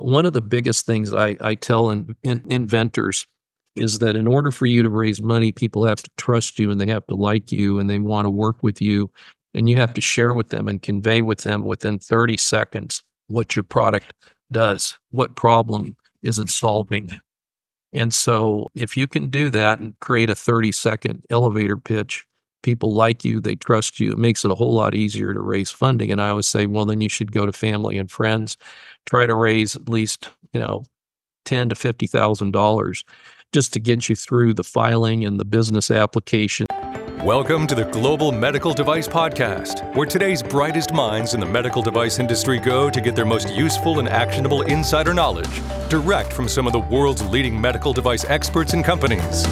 One of the biggest things I tell inventors is that in order for you to raise money, people have to trust you and they have to like you and they want to work with you. And you have to share with them and convey with them within 30 seconds what your product does, what problem is it solving. And so if you can do that and create a 30-second elevator pitch, people like you, they trust you. It makes it a whole lot easier to raise funding. And I always say, well, then you should go to family and friends, try to raise at least, ten to $50,000 just to get you through the filing and the business application. Welcome to the Global Medical Device Podcast, where today's brightest minds in the medical device industry go to get their most useful and actionable insider knowledge, direct from some of the world's leading medical device experts and companies.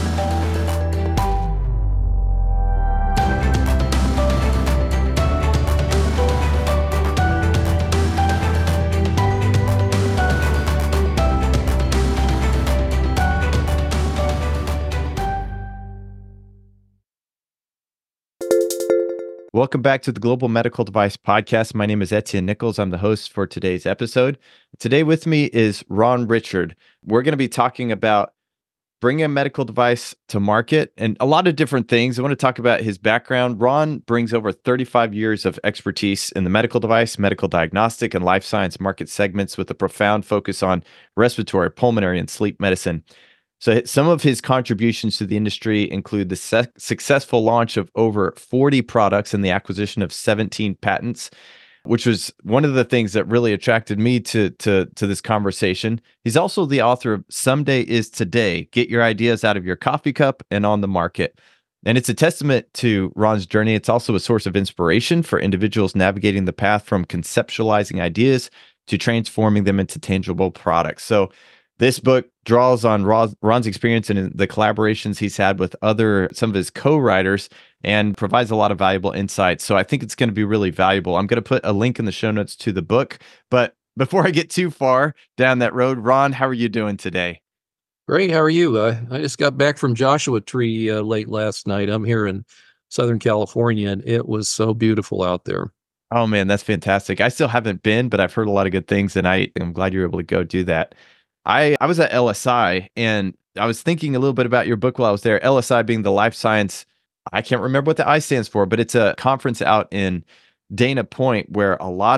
Welcome back to the Global Medical Device Podcast. My name is Etienne Nichols. I'm the host for today's episode. Today with me is Ron Richard. We're going to be talking about bringing a medical device to market and a lot of different things. I want to talk about his background. Ron brings over 35 years of expertise in the medical device, medical diagnostic, and life science market segments with a profound focus on respiratory, pulmonary, and sleep medicine. So some of his contributions to the industry include the successful launch of over 40 products and the acquisition of 17 patents, which was one of the things that really attracted me to this conversation. He's also the author of Someday is Today, Get Your Ideas Out of Your Coffee Cup and on the Market. And it's a testament to Ron's journey. It's also a source of inspiration for individuals navigating the path from conceptualizing ideas to transforming them into tangible products. So this book draws on Ron's experience and the collaborations he's had with some of his co-writers and provides a lot of valuable insights. So I think it's going to be really valuable. I'm going to put a link in the show notes to the book. But before I get too far down that road, Ron, how are you doing today? Great. How are you? I just got back from Joshua Tree late last night. I'm here in Southern California, and it was so beautiful out there. Oh, man, that's fantastic. I still haven't been, but I've heard a lot of good things, and I'm glad you were able to go do that. I was at LSI, and I was thinking a little bit about your book while I was there. LSI being the life science, I can't remember what the I stands for, but it's a conference out in Dana Point where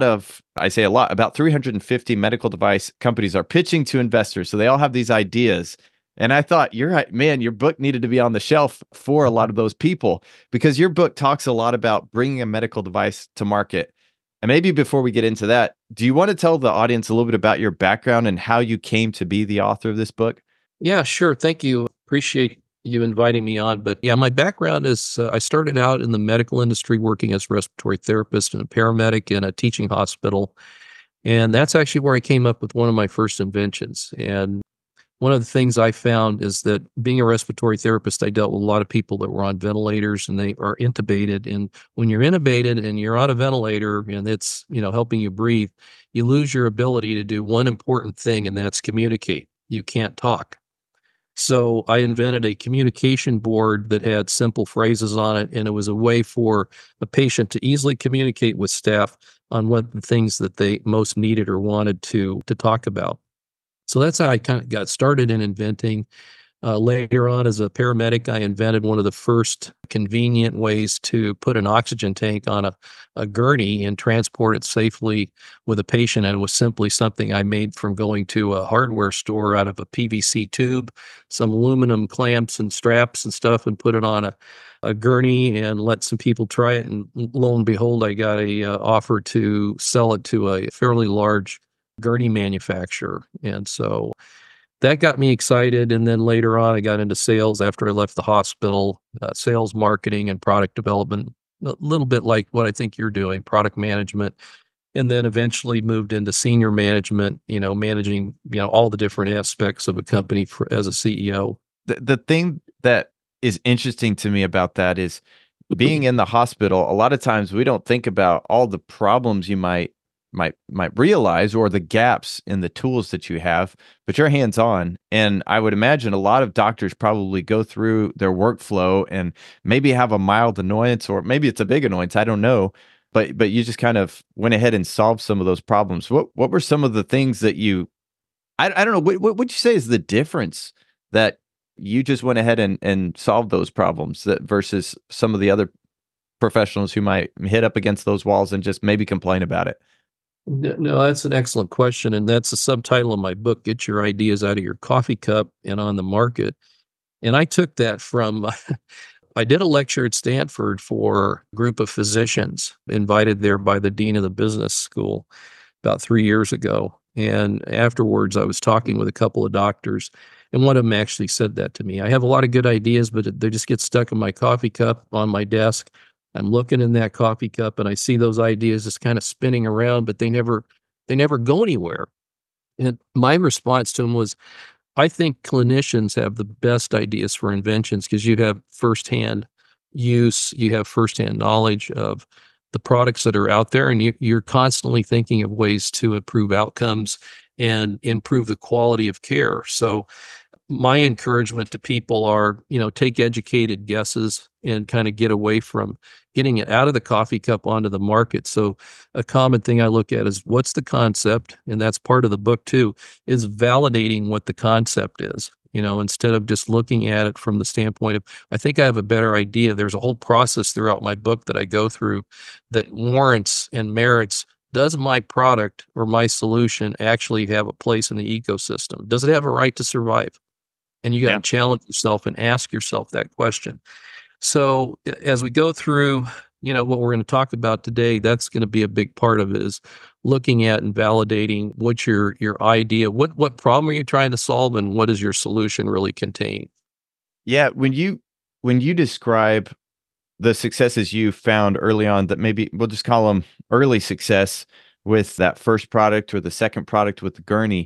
about 350 medical device companies are pitching to investors. So they all have these ideas. And I thought, you're right, man, your book needed to be on the shelf for a lot of those people because your book talks a lot about bringing a medical device to market. And maybe before we get into that, do you want to tell the audience a little bit about your background and how you came to be the author of this book? Yeah, sure. Thank you. Appreciate you inviting me on. But yeah, my background is I started out in the medical industry working as a respiratory therapist and a paramedic in a teaching hospital. And that's actually where I came up with one of my first inventions. And one of the things I found is that being a respiratory therapist, I dealt with a lot of people that were on ventilators and they are intubated. And when you're intubated and you're on a ventilator and it's, helping you breathe, you lose your ability to do one important thing, and that's communicate. You can't talk. So I invented a communication board that had simple phrases on it, and it was a way for a patient to easily communicate with staff on what the things that they most needed or wanted to talk about. So that's how I kind of got started in inventing. Later on, as a paramedic, I invented one of the first convenient ways to put an oxygen tank on a gurney and transport it safely with a patient. And it was simply something I made from going to a hardware store out of a PVC tube, some aluminum clamps and straps and stuff, and put it on a gurney and let some people try it. And lo and behold, I got a offer to sell it to a fairly large gurney manufacturer. And so that got me excited. And then later on, I got into sales after I left the hospital, sales, marketing, and product development, a little bit like what I think you're doing, product management. And then eventually moved into senior management, managing, all the different aspects of a company as a CEO. The thing that is interesting to me about that is being in the hospital. A lot of times we don't think about all the problems you might realize or the gaps in the tools that you have, but you're hands-on. And I would imagine a lot of doctors probably go through their workflow and maybe have a mild annoyance, or maybe it's a big annoyance, I don't know. But you just kind of went ahead and solved some of those problems. What were some of the things that you I don't know. What would you say is the difference that you just went ahead and solved those problems that versus some of the other professionals who might hit up against those walls and just maybe complain about it? No, that's an excellent question. And that's the subtitle of my book, Get Your Ideas Out of Your Coffee Cup and on the Market. And I took that from, I did a lecture at Stanford for a group of physicians invited there by the dean of the business school about 3 years ago. And afterwards, I was talking with a couple of doctors, and one of them actually said that to me. I have a lot of good ideas, but they just get stuck in my coffee cup on my desk. I'm looking in that coffee cup and I see those ideas just kind of spinning around, but they never go anywhere. And my response to him was, I think clinicians have the best ideas for inventions because you have firsthand use, you have firsthand knowledge of the products that are out there, and you're constantly thinking of ways to improve outcomes and improve the quality of care. So my encouragement to people are, take educated guesses and kind of get away from getting it out of the coffee cup onto the market. So a common thing I look at is what's the concept? And that's part of the book too, is validating what the concept is, instead of just looking at it from the standpoint of, I think I have a better idea. There's a whole process throughout my book that I go through that warrants and merits. Does my product or my solution actually have a place in the ecosystem? Does it have a right to survive? And you got to challenge yourself and ask yourself that question. So as we go through, what we're going to talk about today, that's going to be a big part of it, is looking at and validating what's your idea, what problem are you trying to solve, and what does your solution really contain? Yeah, when you describe the successes you found early on, that maybe we'll just call them early success with that first product or the second product with the gurney,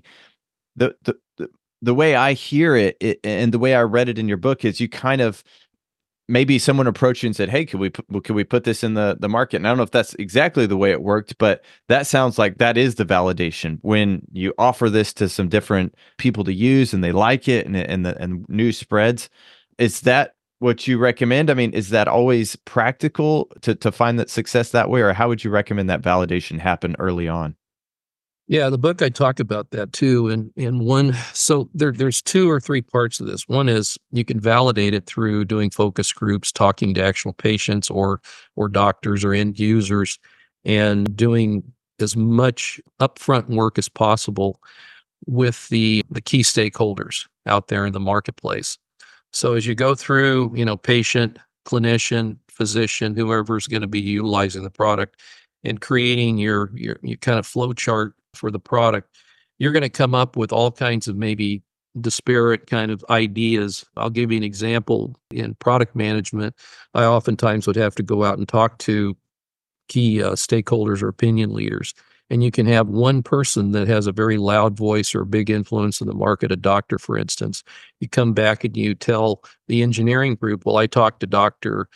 the way I hear it, and the way I read it in your book is you kind of, maybe someone approached you and said, "Hey, could we put this in the market?" And I don't know if that's exactly the way it worked, but that sounds like that is the validation when you offer this to some different people to use and they like it, and news spreads. Is that what you recommend? I mean, is that always practical to find that success that way, or how would you recommend that validation happen early on? Yeah, the book I talk about that too. And one, so there's two or three parts of this. One is you can validate it through doing focus groups, talking to actual patients or doctors or end users, and doing as much upfront work as possible with the key stakeholders out there in the marketplace. So as you go through, patient, clinician, physician, whoever's going to be utilizing the product, and creating your kind of flow chart for the product, you're going to come up with all kinds of maybe disparate kind of ideas. I'll give you an example. In product management, I oftentimes would have to go out and talk to key stakeholders or opinion leaders. And you can have one person that has a very loud voice or a big influence in the market, a doctor, for instance. You come back and you tell the engineering group, well, I talked to Dr.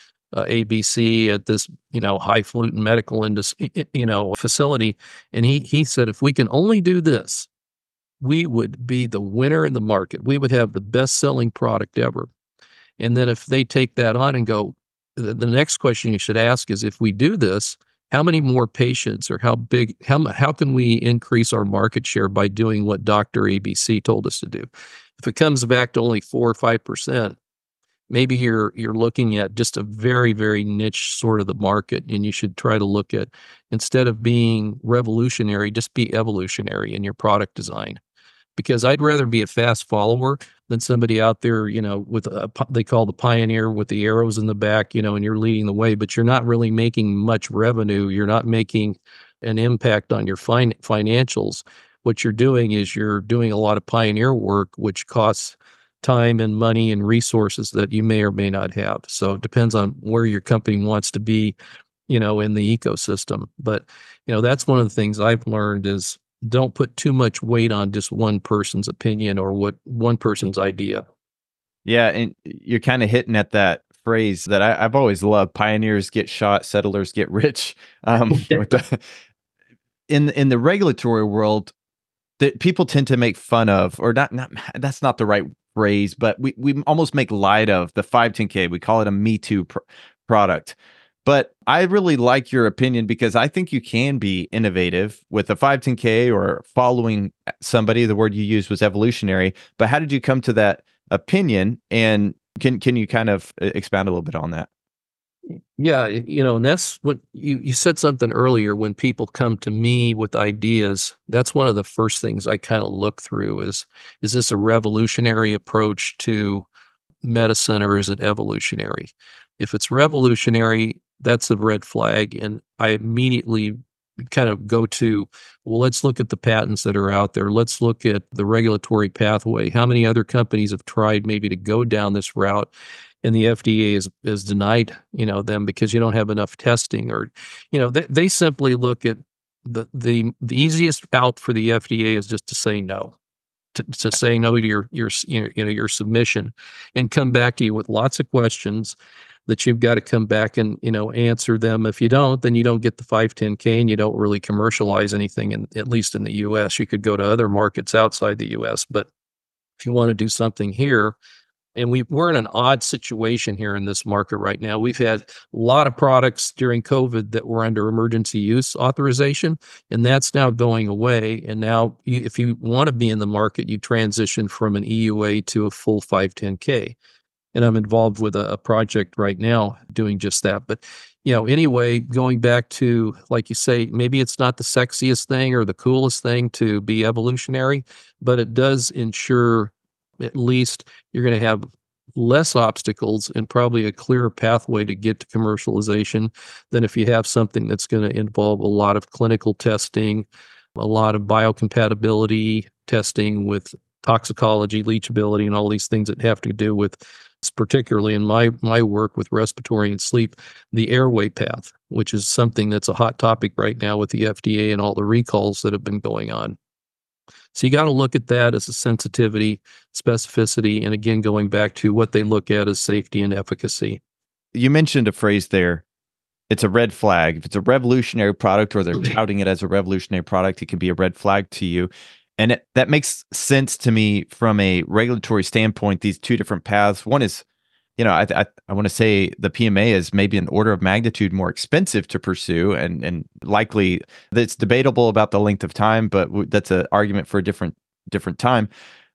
ABC at this, highfalutin medical industry, facility. And he said, if we can only do this, we would be the winner in the market. We would have the best selling product ever. And then if they take that on and go, the next question you should ask is, if we do this, how many more patients, or how can we increase our market share by doing what Dr. ABC told us to do? If it comes back to only 4 or 5%, maybe you're looking at just a very, very niche sort of the market, and you should try to look at, instead of being revolutionary, just be evolutionary in your product design. Because I'd rather be a fast follower than somebody out there, with they call the pioneer with the arrows in the back, and you're leading the way, but you're not really making much revenue. You're not making an impact on your financials. What you're doing is you're doing a lot of pioneer work, which costs time and money and resources that you may or may not have. So it depends on where your company wants to be, in the ecosystem. But, that's one of the things I've learned is don't put too much weight on just one person's opinion or what one person's idea. Yeah, and you're kind of hitting at that phrase that I've always loved: pioneers get shot, settlers get rich. In the regulatory world, that people tend to make fun of, or not that's not the right phrase, but we almost make light of the 510K. We call it a Me Too product. But I really like your opinion because I think you can be innovative with a 510K or following somebody. The word you used was evolutionary. But how did you come to that opinion? And can you kind of expound a little bit on that? Yeah, and that's what you said something earlier. When people come to me with ideas, that's one of the first things I kind of look through is this a revolutionary approach to medicine or is it evolutionary? If it's revolutionary, that's a red flag. And I immediately kind of go to, well, let's look at the patents that are out there. Let's look at the regulatory pathway. How many other companies have tried maybe to go down this route? And the FDA is denied, them because you don't have enough testing, or, they simply look at the easiest out for the FDA is just to say no, to say no to your submission, and come back to you with lots of questions that you've got to come back and answer them. If you don't, then you don't get the 510K and you don't really commercialize anything, at least in the US. You could go to other markets outside the US, but if you want to do something here, and we're in an odd situation here in this market right now. We've had a lot of products during COVID that were under emergency use authorization, and that's now going away. And now, if you want to be in the market, you transition from an EUA to a full 510K. And I'm involved with a project right now doing just that. But, anyway, going back to, like you say, maybe it's not the sexiest thing or the coolest thing to be evolutionary, but it does ensure at least you're going to have less obstacles and probably a clearer pathway to get to commercialization than if you have something that's going to involve a lot of clinical testing, a lot of biocompatibility testing with toxicology, leachability, and all these things that have to do with, particularly in my work with respiratory and sleep, the airway path, which is something that's a hot topic right now with the FDA and all the recalls that have been going on. So you got to look at that as a sensitivity, specificity, and again, going back to what they look at as safety and efficacy. You mentioned a phrase there. It's a red flag. If it's a revolutionary product or they're touting it as a revolutionary product, it can be a red flag to you. And that makes sense to me from a regulatory standpoint, these two different paths. One is, I want to say the PMA is maybe an order of magnitude more expensive to pursue, and likely it's debatable about the length of time, but that's an argument for a different time.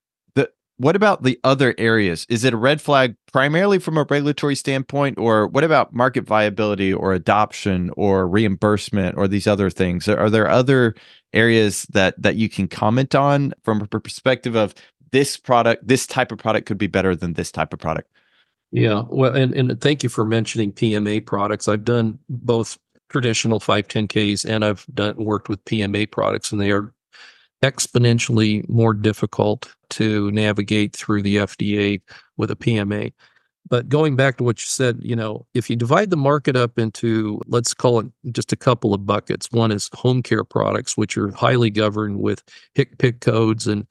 What about the other areas? Is it a red flag primarily from a regulatory standpoint, or what about market viability or adoption or reimbursement or these other things? Are there other areas that you can comment on from a perspective of this type of product could be better than this type of product? Yeah, well, and thank you for mentioning PMA products. I've done both traditional 510Ks and I've worked with PMA products, and they are exponentially more difficult to navigate through the FDA with a PMA. But going back to what you said, if you divide the market up into, let's call it just a couple of buckets. One is home care products, which are highly governed with HCPCS codes and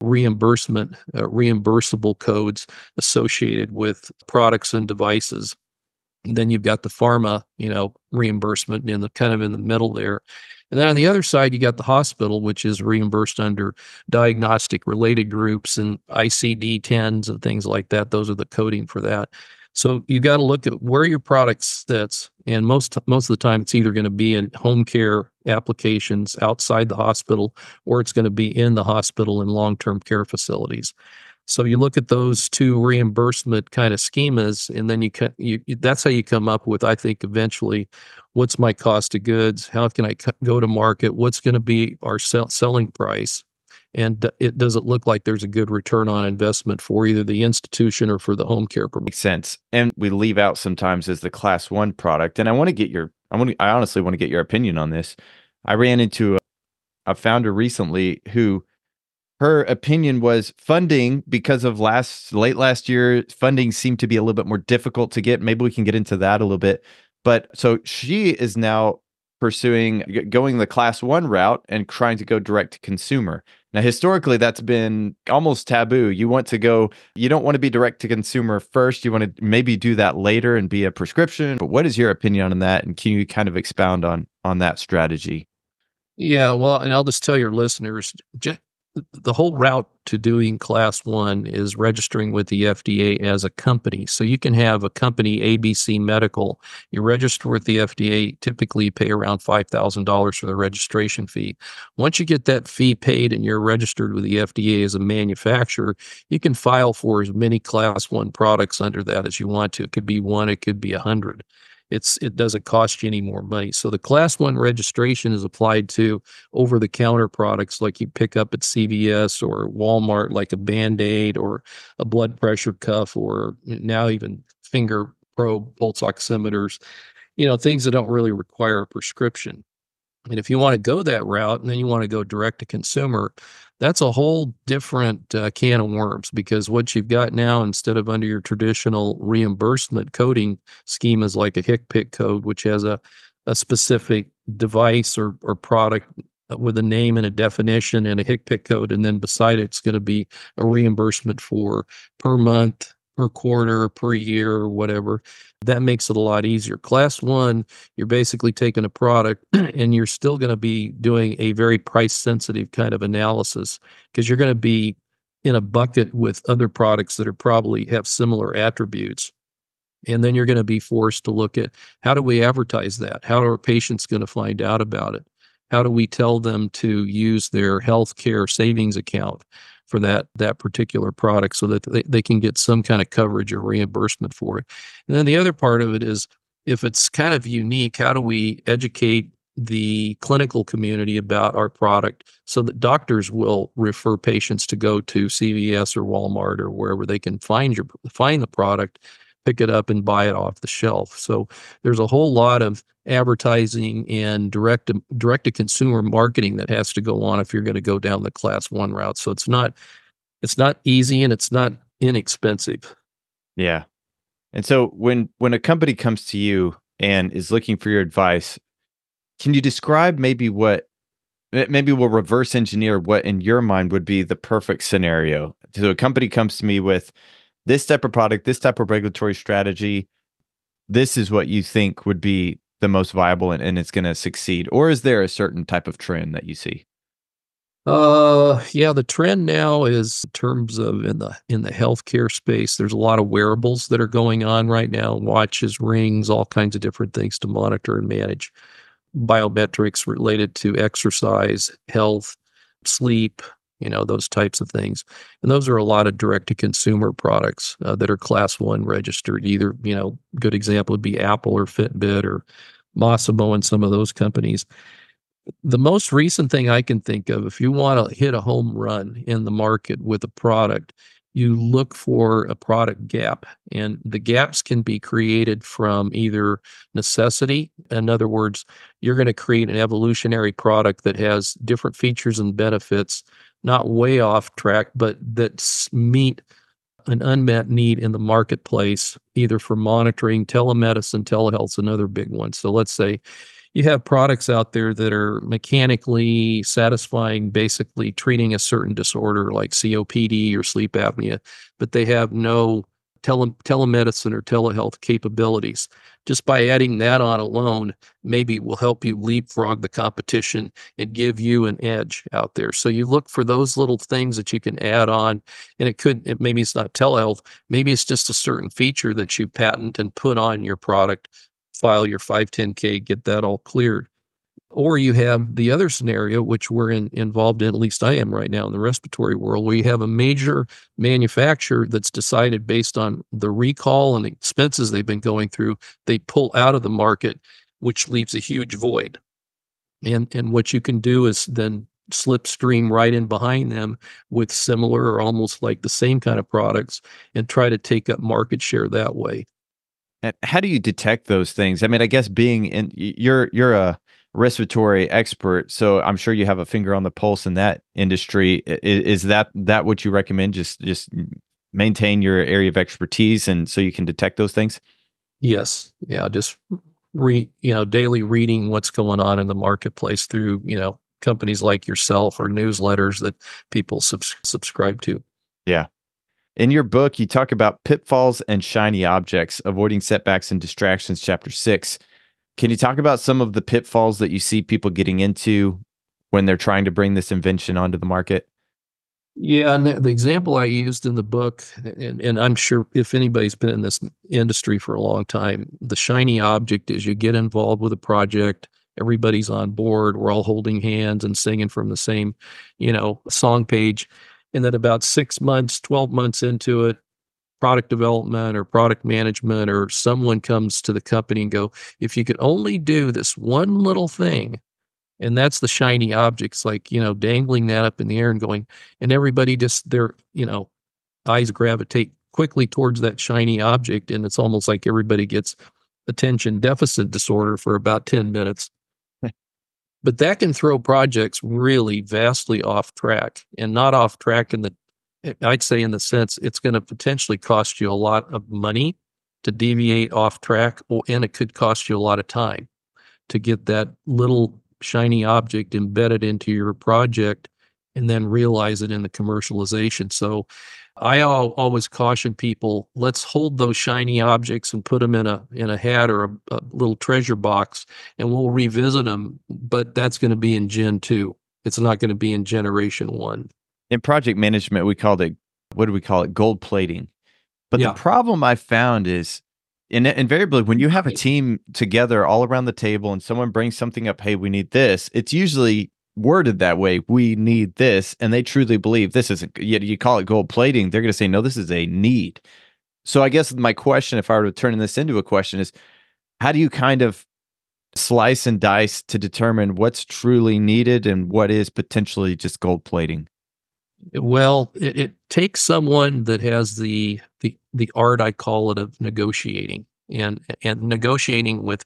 reimbursable codes associated with products and devices. And then you've got the pharma, reimbursement in the middle there. And then on the other side, you got the hospital, which is reimbursed under diagnostic related groups and ICD-10s and things like that. Those are the coding for that. So you got to look at where your product sits. And most of the time, it's either going to be in home care applications outside the hospital, or it's going to be in the hospital and long-term care facilities. So you look at those two reimbursement kind of schemas, and then that's how you come up with, I think, eventually, what's my cost of goods? How can I go to market? What's going to be our selling price? And does it look like there's a good return on investment for either the institution or for the home care provider? Makes sense. And we leave out sometimes as the class 1 product. And I honestly want to get your opinion on this. I ran into a founder recently who, her opinion was funding, because of late last year, funding seemed to be a little bit more difficult to get. Maybe we can get into that a little bit. But so she is now going the class 1 route and trying to go direct to consumer. Now, historically, that's been almost taboo. You don't want to be direct to consumer first. You want to maybe do that later and be a prescription. But what is your opinion on that? And can you kind of expound on that strategy? Yeah, well, and I'll just tell your listeners, the whole route to doing class one is registering with the FDA as a company. So you can have a company, ABC Medical. You register with the FDA, typically you pay around $5,000 for the registration fee. Once you get that fee paid and you're registered with the FDA as a manufacturer, you can file for as many class one products under that as you want to. It could be one, it could be 100. It doesn't cost you any more money. So the class one registration is applied to over-the-counter products like you pick up at CVS or Walmart, like a Band-Aid or a blood pressure cuff, or now even finger probe pulse oximeters, things that don't really require a prescription. And if you want to go that route and then you want to go direct to consumer, that's a whole different can of worms, because what you've got now, instead of under your traditional reimbursement coding scheme, is like a HCPCS code, which has a specific device or product with a name and a definition and a HCPCS code. And then beside it, it's going to be a reimbursement for per month, per quarter, per year, or whatever. That makes it a lot easier. Class one, you're basically taking a product and you're still going to be doing a very price sensitive kind of analysis, because you're going to be in a bucket with other products that are probably have similar attributes. And then you're going to be forced to look at, how do we advertise that? How are patients going to find out about it? How do we tell them to use their healthcare savings account for that particular product so that they can get some kind of coverage or reimbursement for it? And then the other part of it is, if it's kind of unique, how do we educate the clinical community about our product so that doctors will refer patients to go to CVS or Walmart or wherever they can find the product, pick it up and buy it off the shelf. So there's a whole lot of advertising and direct to consumer marketing that has to go on if you're going to go down the class one route. So it's not easy and it's not inexpensive. Yeah. And so when a company comes to you and is looking for your advice, can you describe maybe we'll reverse engineer what in your mind would be the perfect scenario? So a company comes to me with this type of product, this type of regulatory strategy. This is what you think would be the most viable and it's going to succeed? Or is there a certain type of trend that you see? Yeah, the trend now is, in terms of in the healthcare space, there's a lot of wearables that are going on right now, watches, rings, all kinds of different things to monitor and manage biometrics related to exercise, health, sleep, those types of things. And those are a lot of direct to consumer products that are class one registered. Either, good example would be Apple or Fitbit or Masimo and some of those companies. The most recent thing I can think of, if you want to hit a home run in the market with a product, you look for a product gap. And the gaps can be created from either necessity. In other words, you're going to create an evolutionary product that has different features and benefits, not way off track, but that meet an unmet need in the marketplace, either for monitoring. Telemedicine, telehealth's another big one. So let's say you have products out there that are mechanically satisfying, basically treating a certain disorder like COPD or sleep apnea, but they have no telemedicine or telehealth capabilities. Just by adding that on alone, maybe it will help you leapfrog the competition and give you an edge out there. So you look for those little things that you can add on, and maybe it's not telehealth, maybe it's just a certain feature that you patent and put on your product, file your 510(k), get that all cleared. Or you have the other scenario, which we're involved in, at least I am right now in the respiratory world, where you have a major manufacturer that's decided, based on the recall and the expenses they've been going through, they pull out of the market, which leaves a huge void. And what you can do is then slipstream right in behind them with similar or almost like the same kind of products and try to take up market share that way. And how do you detect those things? I mean, I guess you're a respiratory expert, so I'm sure you have a finger on the pulse in that industry. Is that what you recommend? Just maintain your area of expertise, and so you can detect those things? Yes. Yeah. Just daily reading what's going on in the marketplace through, companies like yourself or newsletters that people subscribe to. Yeah. In your book, you talk about pitfalls and shiny objects, avoiding setbacks and distractions, chapter 6. Can you talk about some of the pitfalls that you see people getting into when they're trying to bring this invention onto the market? Yeah, and the example I used in the book, and I'm sure if anybody's been in this industry for a long time, the shiny object is you get involved with a project, everybody's on board, we're all holding hands and singing from the same, song page. And then about 6 months, 12 months into it, product development or product management or someone comes to the company and go, if you could only do this one little thing, and that's the shiny objects, like, dangling that up in the air and going, and everybody just their, eyes gravitate quickly towards that shiny object. And it's almost like everybody gets attention deficit disorder for about 10 minutes. But that can throw projects really vastly off track, and not off track I'd say in the sense it's going to potentially cost you a lot of money to deviate off track, and it could cost you a lot of time to get that little shiny object embedded into your project and then realize it in the commercialization. So I always caution people, let's hold those shiny objects and put them in a hat or a little treasure box, and we'll revisit them. But that's going to be in Gen 2. It's not going to be in Generation 1. In project management, we called it, what do we call it? Gold plating. But Yeah. the problem I found is, invariably, when you have a team together all around the table and someone brings something up, hey, we need this, it's usually worded that way. We need this. And they truly believe this isn't, you call it gold plating. They're going to say, no, this is a need. So I guess my question, if I were to turn this into a question, is how do you kind of slice and dice to determine what's truly needed and what is potentially just gold plating? Well, it takes someone that has the art, I call it, of negotiating, and negotiating with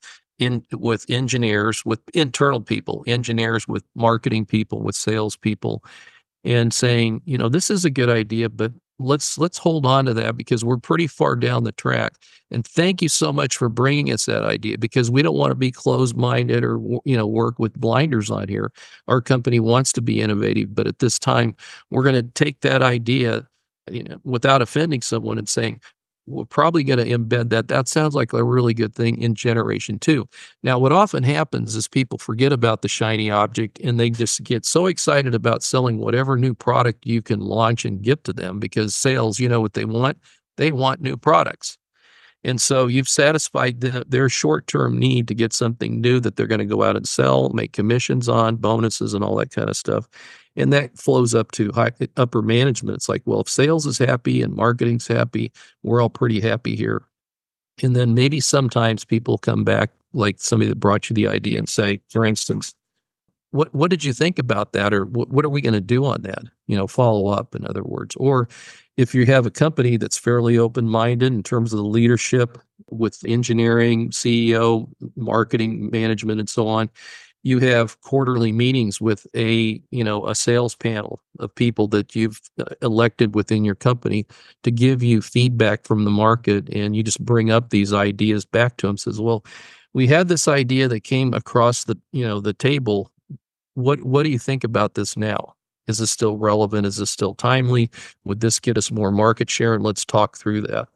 engineers, with internal people, engineers, with marketing people, with sales people, and saying, this is a good idea, but let's hold on to that because we're pretty far down the track. And thank you so much for bringing us that idea, because we don't want to be closed-minded or work with blinders on here. Our company wants to be innovative, but at this time we're going to take that idea, without offending someone, and saying, we're probably going to embed that. That sounds like a really good thing in Generation 2. Now, what often happens is people forget about the shiny object and they just get so excited about selling whatever new product you can launch and get to them, because sales, what they want? They want new products. And so you've satisfied their short-term need to get something new that they're going to go out and sell, make commissions on, bonuses, and all that kind of stuff. And that flows up to upper management. It's like, well, if sales is happy and marketing's happy, we're all pretty happy here. And then maybe sometimes people come back, like somebody that brought you the idea, and say, for instance, what did you think about that? Or what are we going to do on that? Follow up, in other words. Or if you have a company that's fairly open-minded in terms of the leadership with engineering, CEO, marketing, management, and so on, you have quarterly meetings with a sales panel of people that you've elected within your company to give you feedback from the market. And you just bring up these ideas back to them, says, well, we had this idea that came across the table. What do you think about this now? Is this still relevant? Is this still timely? Would this get us more market share? And let's talk through that.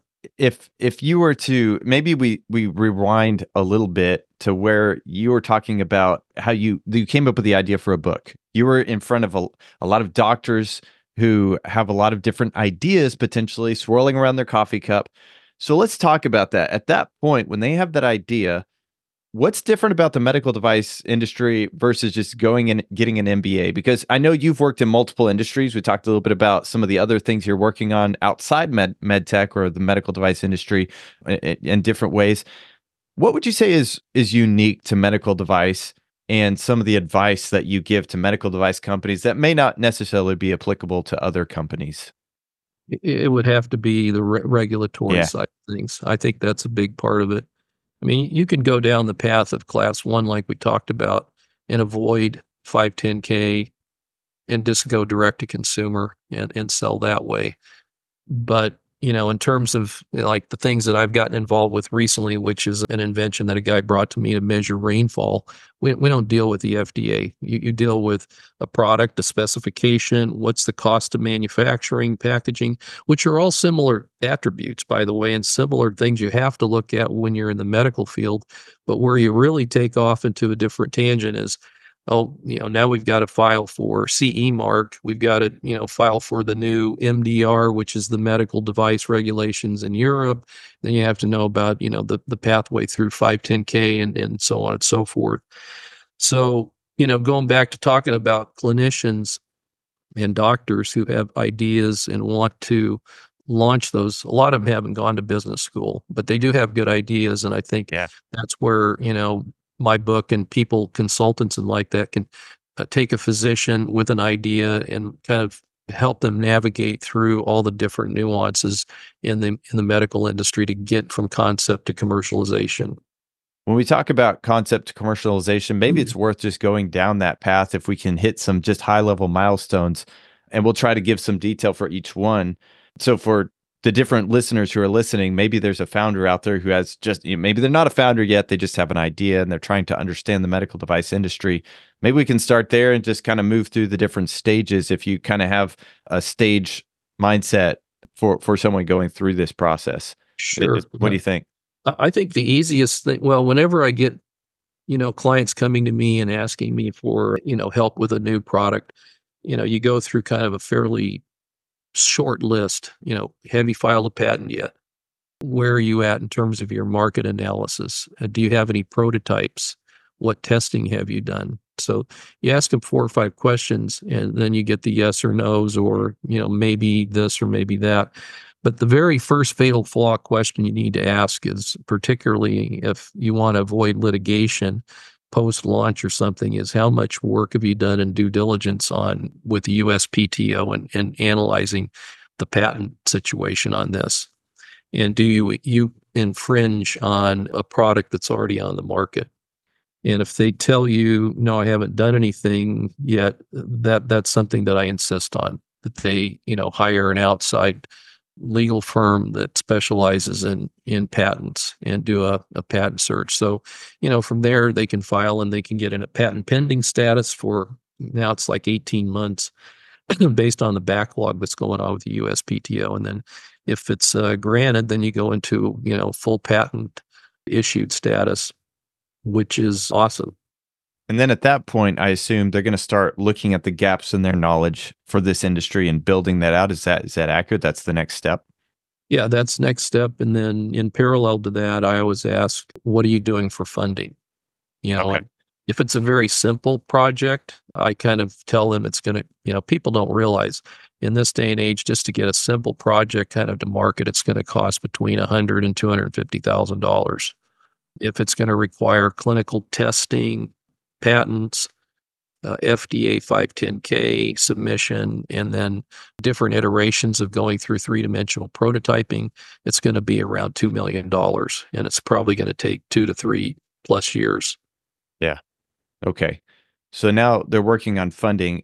If you were to, maybe we rewind a little bit to where you were talking about how you came up with the idea for a book. You were in front of a lot of doctors who have a lot of different ideas potentially swirling around their coffee cup. So let's talk about that. At that point, when they have that idea, what's different about the medical device industry versus just going and getting an MBA? Because I know you've worked in multiple industries. We talked a little bit about some of the other things you're working on outside med tech or the medical device industry in different ways. What would you say is unique to medical device, and some of the advice that you give to medical device companies that may not necessarily be applicable to other companies? It would have to be the regulatory Yeah. side of things. I think that's a big part of it. I mean, you can go down the path of Class 1 like we talked about and avoid 510K and just go direct to consumer and sell that way. But, in terms of like the things that I've gotten involved with recently, which is an invention that a guy brought to me to measure rainfall, we don't deal with the FDA. You deal with a product, a specification, what's the cost of manufacturing, packaging, which are all similar attributes, by the way, and similar things you have to look at when you're in the medical field. But where you really take off into a different tangent is now we've got to file for CE mark. We've got to, file for the new MDR, which is the medical device regulations in Europe. Then you have to know about, the pathway through 510K and so on and so forth. So, going back to talking about clinicians and doctors who have ideas and want to launch those, a lot of them haven't gone to business school, but they do have good ideas. And I think that's where, my book and people, consultants and like that can take a physician with an idea and kind of help them navigate through all the different nuances in the medical industry to get from concept to commercialization. When we talk about concept to commercialization, maybe it's worth just going down that path if we can hit some just high level milestones, and we'll try to give some detail for each one. So for the different listeners who are listening, maybe there's a founder out there who has just, maybe they're not a founder yet, they just have an idea and they're trying to understand the medical device industry. Maybe we can start there and just kind of move through the different stages if you kind of have a stage mindset for someone going through this process. Sure. What do you think? I think the easiest thing, well, whenever I get, clients coming to me and asking me for, help with a new product, you go through kind of a fairly short list. Have you filed a patent yet? Where are you at in terms of your market analysis? Do you have any prototypes? What testing have you done? So you ask them 4 or 5 questions, and then you get the yes or no's, or, maybe this or maybe that. But the very first fatal flaw question you need to ask is, particularly if you want to avoid litigation post-launch or something, is how much work have you done in due diligence with the USPTO and analyzing the patent situation on this? And do you infringe on a product that's already on the market? And if they tell you, no, I haven't done anything yet, that's something that I insist on, that they, hire an outside legal firm that specializes in patents and do a patent search. So, from there they can file and they can get in a patent pending status for, now it's like 18 months based on the backlog that's going on with the USPTO. And then if it's granted, then you go into, full patent issued status, which is awesome. And then at that point, I assume they're going to start looking at the gaps in their knowledge for this industry and building that out. Is that accurate? That's the next step? Yeah, that's next step. And then in parallel to that, I always ask, what are you doing for funding? Okay. If it's a very simple project, I kind of tell them it's going to, people don't realize in this day and age, just to get a simple project kind of to market, it's going to cost between $100,000 and $250,000. If it's going to require clinical testing, patents, FDA 510K submission, and then different iterations of going through 3-dimensional prototyping, it's going to be around $2 million. And it's probably going to take 2 to 3 plus years. Yeah. Okay. So now they're working on funding.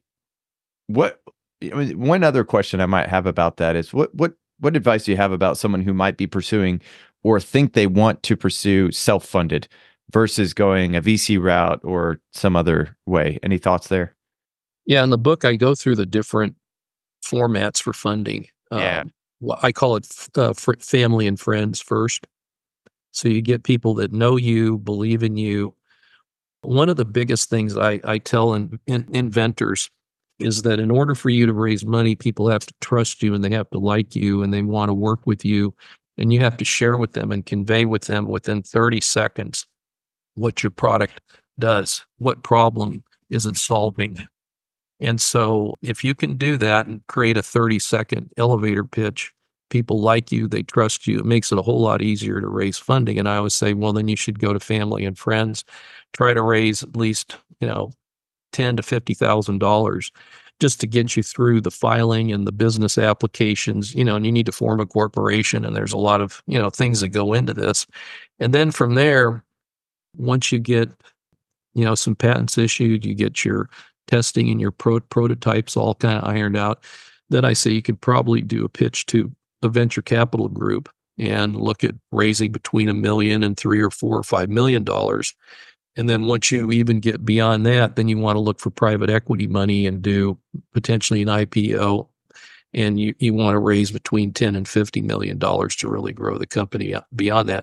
One other question I might have about that is what advice do you have about someone who might be pursuing or think they want to pursue self-funded versus going a VC route or some other way? Any thoughts there? Yeah, in the book, I go through the different formats for funding. I call it family and friends first. So you get people that know you, believe in you. One of the biggest things I tell inventors is that in order for you to raise money, people have to trust you and they have to like you and they want to work with you. And you have to share with them and convey with them within 30 seconds what your product does, what problem is it solving. And so if you can do that and create a 30-second elevator pitch, people like you, they trust you, it makes it a whole lot easier to raise funding. And I always say, well, then you should go to family and friends, try to raise at least, $10,000 to $50,000 just to get you through the filing and the business applications, and you need to form a corporation. And there's a lot of, things that go into this. And then from there, once you get, some patents issued, you get your testing and your prototypes all kind of ironed out, then I say you could probably do a pitch to a venture capital group and look at raising between $1 million and $3 or $4 or $5 million. And then once you even get beyond that, then you want to look for private equity money and do potentially an IPO. And you want to raise between $10 and $50 million to really grow the company beyond that.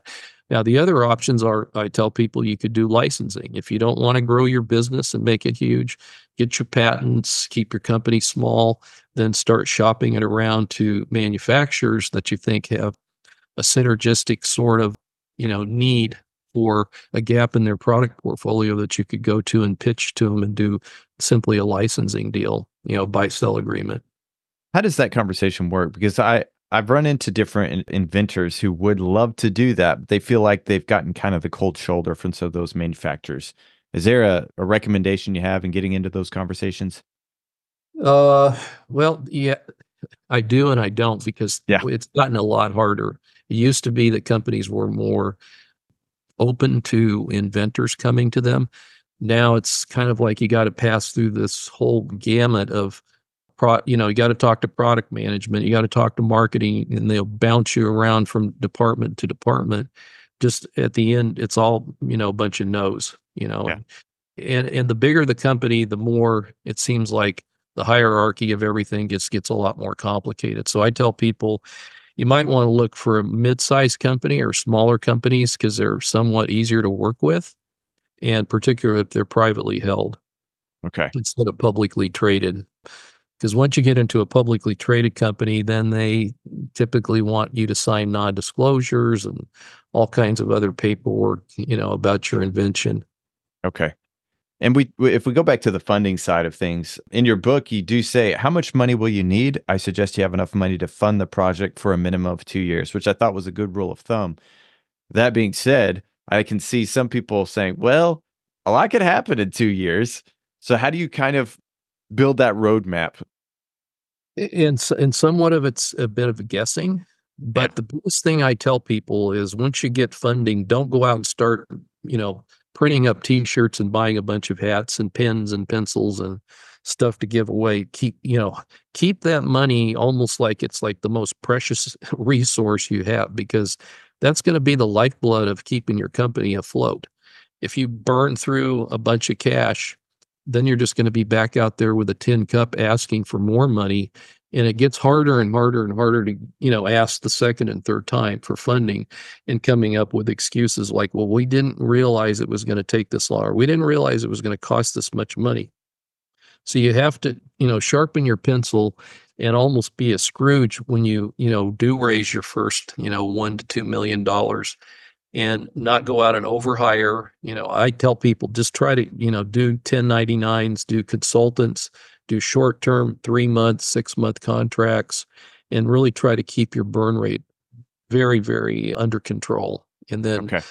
Now, the other options are, I tell people you could do licensing. If you don't want to grow your business and make it huge, get your patents, keep your company small, then start shopping it around to manufacturers that you think have a synergistic sort of, need for a gap in their product portfolio that you could go to and pitch to them and do simply a licensing deal, buy sell agreement. How does that conversation work? Because I've run into different inventors who would love to do that, but they feel like they've gotten kind of the cold shoulder from some of those manufacturers. Is there a recommendation you have in getting into those conversations? Well, yeah, I do and I don't, because Yeah. it's gotten a lot harder. It used to be that companies were more open to inventors coming to them. Now it's kind of like you got to pass through this whole gamut of you got to talk to product management, you got to talk to marketing, and they'll bounce you around from department to department. Just at the end, it's all, a bunch of no's, Yeah. and the bigger the company, the more it seems like the hierarchy of everything gets a lot more complicated. So I tell people you might want to look for a mid-sized company or smaller companies because they're somewhat easier to work with, and particularly if they're privately held Okay. instead of publicly traded. Because once you get into a publicly traded company, then they typically want you to sign non-disclosures and all kinds of other paperwork, about your invention. Okay. And if we go back to the funding side of things, in your book, you do say, how much money will you need? I suggest you have enough money to fund the project for a minimum of 2 years, which I thought was a good rule of thumb. That being said, I can see some people saying, well, a lot could happen in 2 years. So how do you kind of build that roadmap? And somewhat of it's a bit of a guessing, but the biggest thing I tell people is once you get funding, don't go out and start, printing up T-shirts and buying a bunch of hats and pens and pencils and stuff to give away. Keep that money almost like it's like the most precious resource you have, because that's going to be the lifeblood of keeping your company afloat. If you burn through a bunch of cash, then you're just going to be back out there with a tin cup asking for more money. And it gets harder and harder and harder to, ask the second and third time for funding, and coming up with excuses like, well, we didn't realize it was going to take this long, or we didn't realize it was going to cost this much money. So you have to, sharpen your pencil and almost be a Scrooge when you, do raise your first, $1 to $2 million, and not go out and overhire. I tell people just try to, do 1099s, do consultants, do short-term 3-month, 6-month contracts, and really try to keep your burn rate very, very under control. And then, Okay.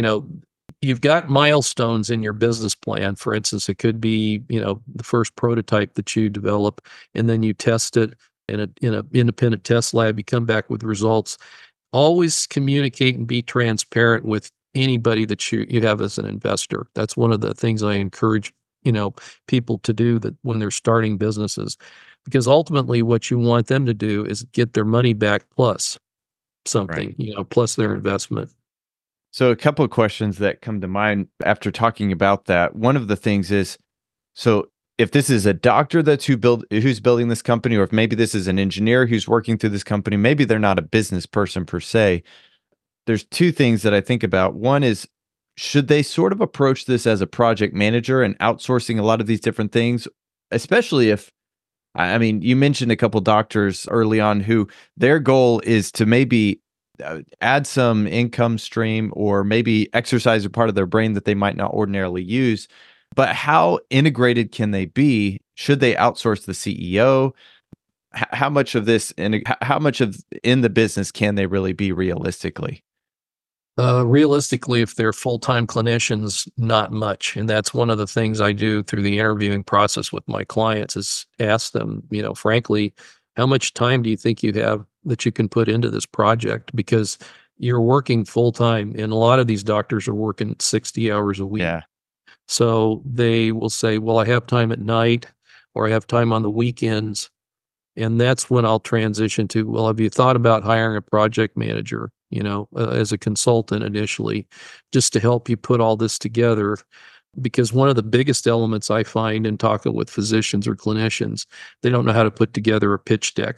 You've got milestones in your business plan. For instance, it could be, the first prototype that you develop, and then you test it in a independent test lab. You come back with results. Always communicate and be transparent with anybody that you have as an investor. That's one of the things I encourage, people to do that when they're starting businesses, because ultimately what you want them to do is get their money back plus something, plus their investment. So a couple of questions that come to mind after talking about that. One of the things is, so if this is a doctor who's building this company, or if maybe this is an engineer who's working through this company, maybe they're not a business person per se. There's two things that I think about. One is, should they sort of approach this as a project manager and outsourcing a lot of these different things, especially if, I mean, you mentioned a couple doctors early on who their goal is to maybe add some income stream, or maybe exercise a part of their brain that they might not ordinarily use. But how integrated can they be? Should they outsource the CEO? How much of this and how much of in the business can they really be realistically? Realistically, if they're full-time clinicians, not much. And that's one of the things I do through the interviewing process with my clients, is ask them, frankly, how much time do you think you have that you can put into this project? Because you're working full-time, and a lot of these doctors are working 60 hours a week. Yeah. So they will say, well, I have time at night, or I have time on the weekends. And that's when I'll transition to, well, have you thought about hiring a project manager, as a consultant initially, just to help you put all this together? Because one of the biggest elements I find in talking with physicians or clinicians, they don't know how to put together a pitch deck.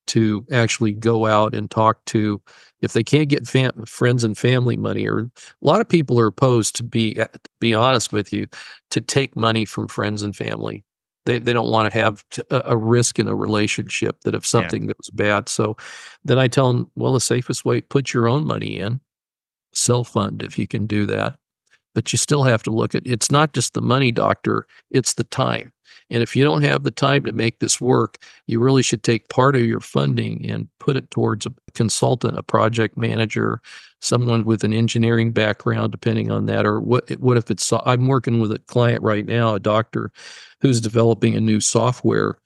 to actually go out and talk to, if they can't get friends and family money, or a lot of people are opposed, to be honest with you, to take money from friends and family. They don't want to have a risk in a relationship that if Yeah. something goes bad. So then I tell them, well, the safest way, put your own money in, self-fund if you can do that. But you still have to look at, it's not just the money, doctor, it's the time. And if you don't have the time to make this work, you really should take part of your funding and put it towards a consultant, a project manager, someone with an engineering background, depending on that. Or what if it's, I'm working with a client right now, a doctor who's developing a new software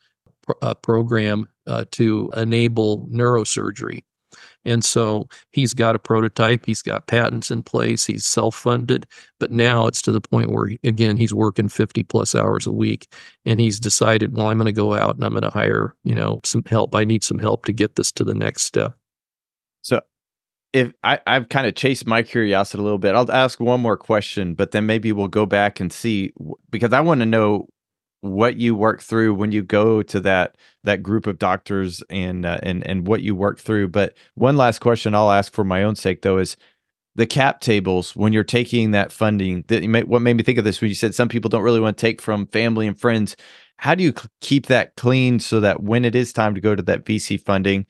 program to enable neurosurgery. And so he's got a prototype, he's got patents in place, he's self-funded, but now it's to the point where, again, he's working 50 plus hours a week, and he's decided, well, I'm going to go out and I'm going to hire, some help. I need some help to get this to the next step. So if I've kind of chased my curiosity a little bit, I'll ask one more question, but then maybe we'll go back and see, because I want to know what you work through when you go to that group of doctors, and what you work through. But one last question I'll ask for my own sake, though, is the cap tables when you're taking that funding. What made me think of this when you said some people don't really want to take from family and friends. How do you keep that clean so that when it is time to go to that VC funding,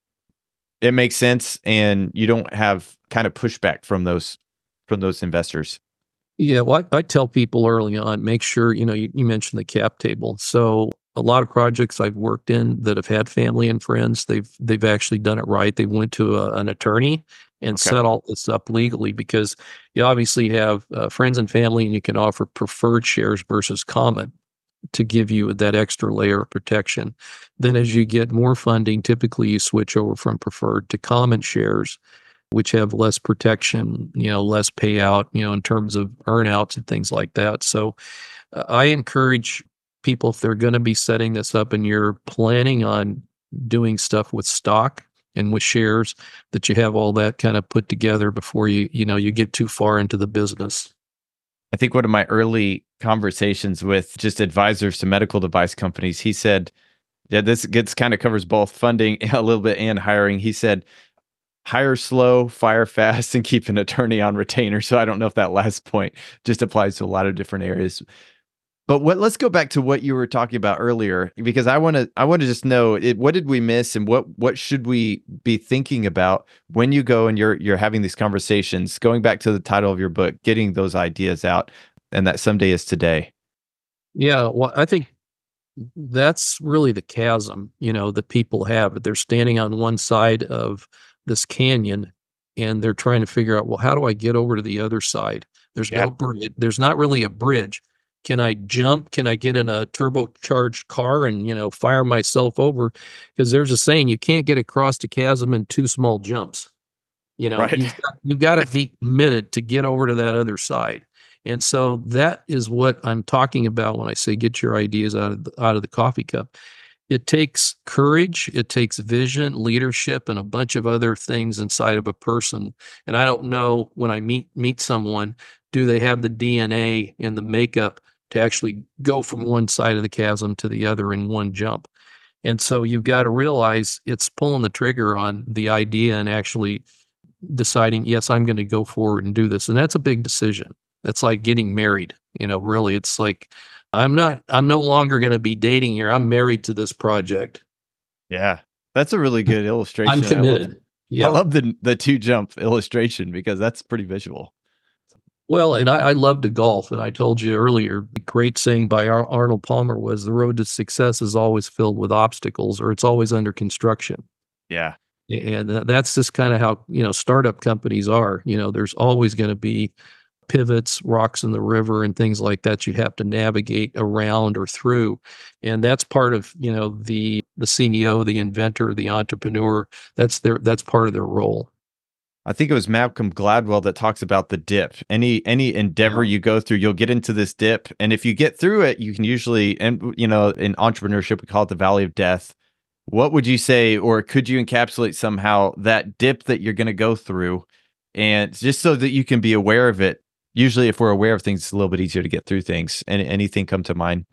it makes sense and you don't have kind of pushback from those investors? Yeah, well, I tell people early on, make sure, you mentioned the cap table. So a lot of projects I've worked in that have had family and friends, they've actually done it right. They went to an attorney and Okay. set all this up legally, because you obviously have friends and family, and you can offer preferred shares versus common to give you that extra layer of protection. Then as you get more funding, typically you switch over from preferred to common shares, which have less protection, less payout, in terms of earnouts and things like that. So I encourage people, if they're going to be setting this up and you're planning on doing stuff with stock and with shares, that you have all that kind of put together before you get too far into the business. I think one of my early conversations with just advisors to medical device companies, he said, yeah, this kind of covers both funding a little bit and hiring. He said, hire slow, fire fast, and keep an attorney on retainer. So I don't know if that last point just applies to a lot of different areas. But let's go back to what you were talking about earlier, because I want to just know what did we miss, and what should we be thinking about when you go and you're having these conversations, going back to the title of your book, getting those ideas out, and that someday is today. Yeah, well, I think that's really the chasm, that people have. They're standing on one side of this canyon and they're trying to figure out, well, how do I get over to the other side? There's no bridge. There's not really a bridge. Can I jump? Can I get in a turbocharged car and, fire myself over? Because there's a saying, you can't get across the chasm in two small jumps. Right. You've got to be committed to get over to that other side. And so that is what I'm talking about when I say get your ideas out of the coffee cup. It takes courage, it takes vision, leadership, and a bunch of other things inside of a person. And I don't know, when I meet someone, do they have the DNA and the makeup to actually go from one side of the chasm to the other in one jump? And so you've got to realize it's pulling the trigger on the idea and actually deciding, yes, I'm going to go forward and do this. And that's a big decision. That's like getting married. Really, it's like, I'm no longer going to be dating here. I'm married to this project. Yeah. That's a really good illustration. I'm committed. I love the two jump illustration, because that's pretty visual. Well, and I love to golf. And I told you earlier, the great saying by Arnold Palmer was, the road to success is always filled with obstacles, or it's always under construction. Yeah. And that's just kind of how, startup companies are. There's always going to be pivots, rocks in the river, and things like that you have to navigate around or through. And that's part of, the CEO, the inventor, the entrepreneur. That's part of their role. I think it was Malcolm Gladwell that talks about the dip. Any endeavor you go through, you'll get into this dip. And if you get through it, you can usually, and in entrepreneurship, we call it the valley of death. What would you say, or could you encapsulate somehow that dip that you're going to go through, and just so that you can be aware of it? Usually if we're aware of things, it's a little bit easier to get through things. Anything come to mind?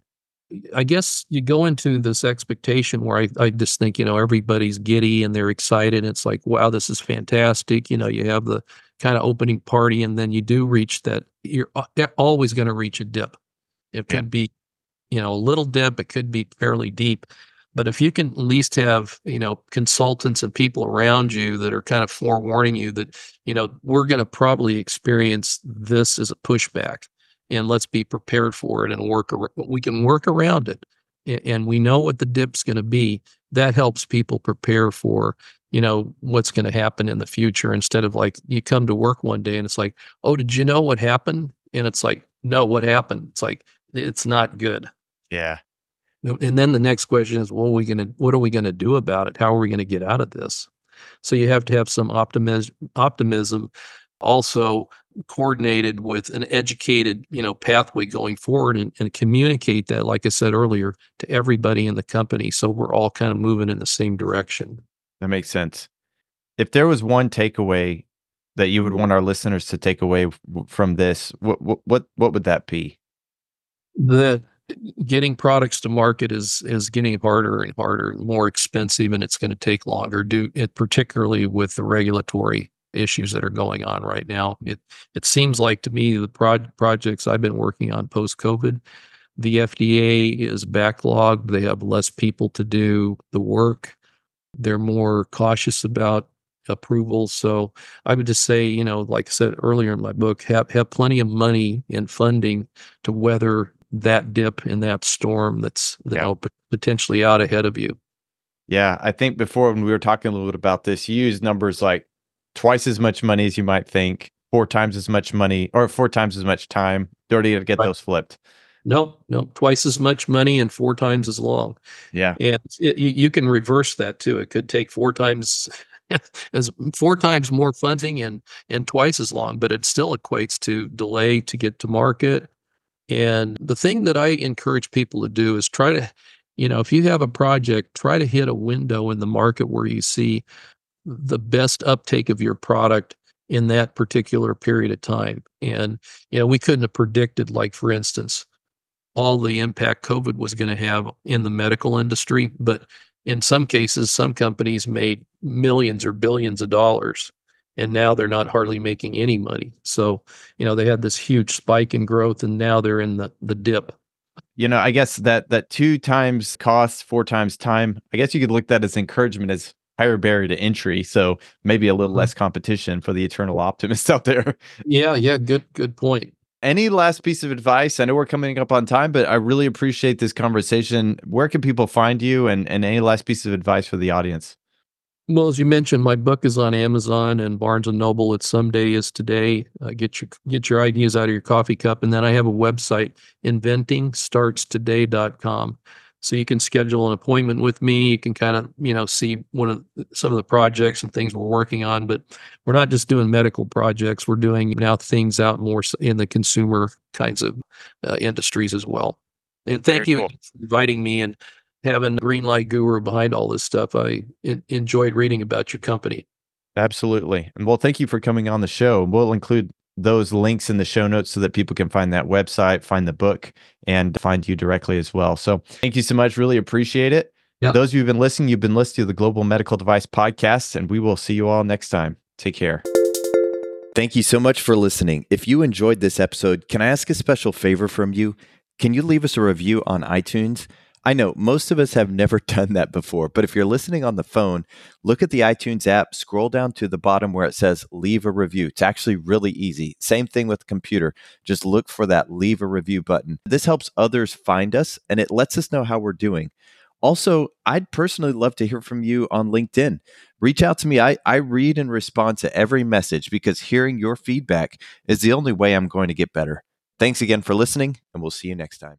I guess you go into this expectation where I just think, everybody's giddy and they're excited. It's like, wow, this is fantastic. You have the kind of opening party, and then you do reach that. You're always going to reach a dip. It Yeah. could be, a little dip. It could be fairly deep. But if you can at least have, consultants and people around you that are kind of forewarning you that, we're going to probably experience this as a pushback, and let's be prepared for it and we can work around it. And we know what the dip's going to be. That helps people prepare for, what's going to happen in the future, instead of like you come to work one day and it's like, oh, did you know what happened? And it's like, no, what happened? It's like, it's not good. Yeah. And then the next question is, what are we gonna do about it? How are we gonna get out of this? So you have to have some optimism, also coordinated with an educated, pathway going forward, and communicate that, like I said earlier, to everybody in the company. So we're all kind of moving in the same direction. That makes sense. If there was one takeaway that you would want our listeners to take away from this, what would that be? The Getting products to market is getting harder and harder, and more expensive, and it's going to take longer. Particularly with the regulatory issues that are going on right now. It seems like to me the projects I've been working on post COVID, the FDA is backlogged. They have less people to do the work. They're more cautious about approval. So I would just say, like I said earlier in my book, have plenty of money and funding to weather that dip in that storm that's potentially out ahead of you. Yeah, I think before when we were talking a little bit about this, you use numbers like twice as much money as you might think, 4 times as much money, or 4 times as much time. You already got to get Right. those flipped. No, twice as much money and 4 times as long. Yeah. And you can reverse that too. It could take 4 times as 4 times more funding and twice as long, but it still equates to delay to get to market. And the thing that I encourage people to do is try to, if you have a project, try to hit a window in the market where you see the best uptake of your product in that particular period of time. And, we couldn't have predicted, like, for instance, all the impact COVID was going to have in the medical industry. But in some cases, some companies made millions or billions of dollars, and now they're not hardly making any money. So, they had this huge spike in growth, and now they're in the dip. I guess that 2 times cost, 4 times time, I guess you could look at that as encouragement, as higher barrier to entry. So maybe a little less competition for the eternal optimists out there. Yeah. Good point. Any last piece of advice? I know we're coming up on time, but I really appreciate this conversation. Where can people find you, and any last piece of advice for the audience? Well, as you mentioned, my book is on Amazon and Barnes and Noble. It's Someday is Today. Get your ideas out of your coffee cup. And then I have a website, inventingstartstoday.com. So you can schedule an appointment with me. You can kind of, see some of the projects and things we're working on. But we're not just doing medical projects. We're doing now things out more in the consumer kinds of industries as well. And thank you for inviting me and having Green Light Guru behind all this stuff. I enjoyed reading about your company. Absolutely. And well, thank you for coming on the show. We'll include those links in the show notes so that people can find that website, find the book, and find you directly as well. So thank you so much. Really appreciate it. Yeah. Those of you who've been listening, you've been listening to the Global Medical Device Podcast, and we will see you all next time. Take care. Thank you so much for listening. If you enjoyed this episode, can I ask a special favor from you? Can you leave us a review on iTunes? I know most of us have never done that before, but if you're listening on the phone, look at the iTunes app, scroll down to the bottom where it says leave a review. It's actually really easy. Same thing with the computer. Just look for that leave a review button. This helps others find us, and it lets us know how we're doing. Also, I'd personally love to hear from you on LinkedIn. Reach out to me. I read and respond to every message, because hearing your feedback is the only way I'm going to get better. Thanks again for listening, and we'll see you next time.